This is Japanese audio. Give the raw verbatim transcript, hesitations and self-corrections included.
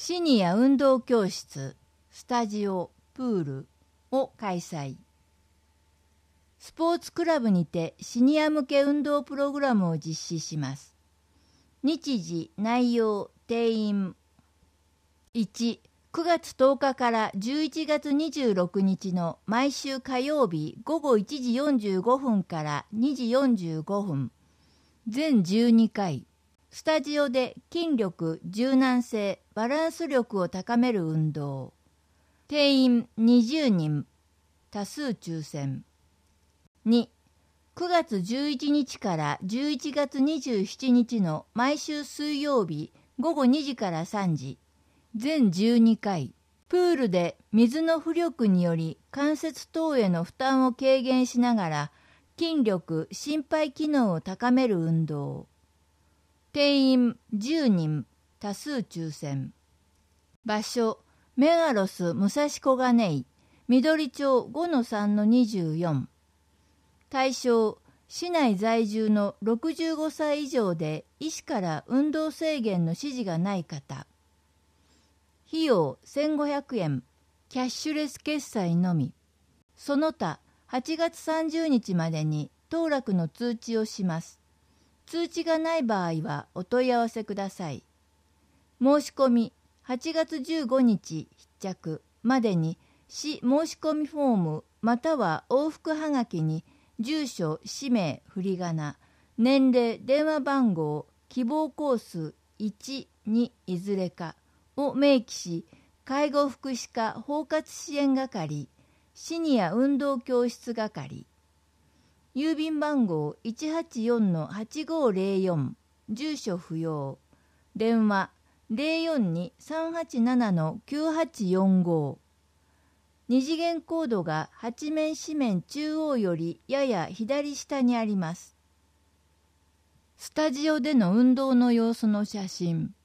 シニア運動教室、スタジオ、プールを開催。スポーツクラブにてシニア向け運動プログラムを実施します。日時、内容、定員。いち、くがつとおかからじゅういちがつにじゅうろくにちの毎週火曜日ごごいちじよんじゅうごふんからにじよんじゅうごふん、全じゅうにかい、スタジオで筋力、柔軟性、バランス力を高める運動。定員にじゅうにん、多数抽選。に、くがつじゅういちにちからじゅういちがつにじゅうしちにちの毎週水曜日ごごにじからさんじ、全じゅうにかい、プールで水の浮力により関節等への負担を軽減しながら筋力・心肺機能を高める運動。定員じゅうにん、多数抽選。場所、メガロス武蔵小金井、緑町 ごのさんのにじゅうよん。対象、市内在住のろくじゅうごさい以上で医師から運動制限の指示がない方。費用せんごひゃくえん、キャッシュレス決済のみ。その他、はちがつさんじゅうにちまでに当落の通知をします。通知がない場合はお問い合わせください。申し込み、はちがつじゅうごにち必着までに市申し込みフォームまたは往復はがきに住所、氏名、振り仮名、年齢、電話番号、希望コースいち、にいずれかを明記し、介護福祉課包括支援係、シニア運動教室係、郵便番号 いちはちよんのはちごーぜろよん、住所不要、電話 ゼロよんにさんはちななのきゅうはちよんご。二次元コードが八面四面中央よりやや左下にあります。スタジオでの運動の様子の写真。